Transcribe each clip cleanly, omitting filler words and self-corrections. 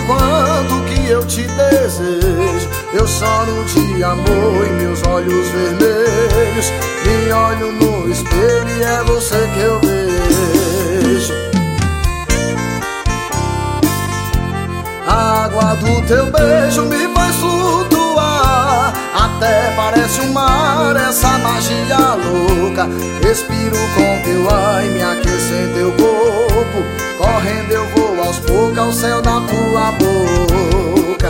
quanto que eu te desejo. Eu choro de amor e meus olhos vermelhos. Me olho no espelho e é você que eu vejo. A água do teu beijo me faz flutuar, até parece um mar, essa magia louca. Respiro com teu ar e me aqueço em teu corpo. Correndo eu vou aos poucos ao céu da tua boca.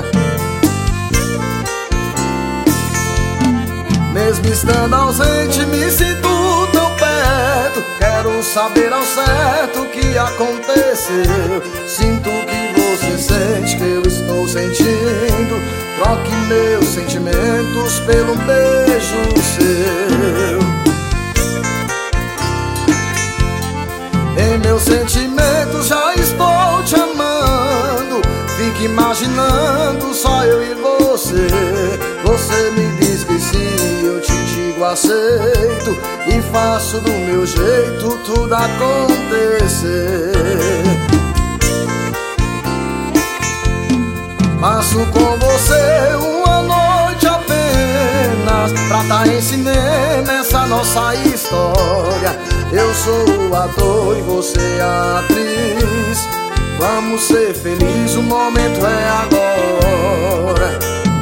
Mesmo estando ausente, me sinto tão perto. Quero saber ao certo o que aconteceu. Sinto que você sente que eu estou sentindo. Troque meus sentimentos pelo beijo seu. Em meus sentimentos já estou te amando. Fique imaginando só eu e você. Você me diz que sim, eu te digo aceito. E faço do meu jeito tudo acontecer. Passo com você uma noite apenas, pra tá em cinema essa nossa história. Eu sou o ator e você a atriz. Vamos ser felizes, o momento é agora.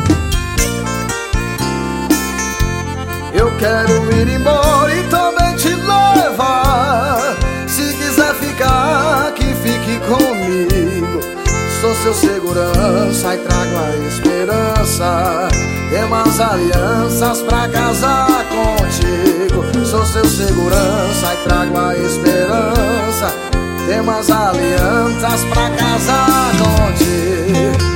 Eu quero ir embora e também te levar. Se quiser ficar aqui, fique comigo. Sou seu segurança e trago a esperança. Temos alianças pra casar contigo. Sou seu segurança e trago a esperança. Temos alianças pra casar contigo.